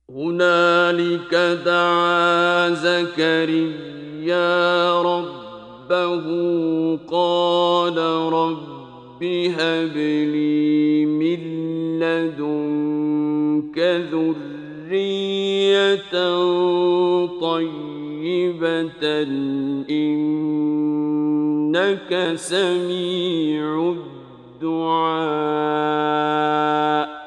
هنالك دعا زكريا ربه قال رب هب لي من لدنك ذرية طيبة إنك سميع الدعاء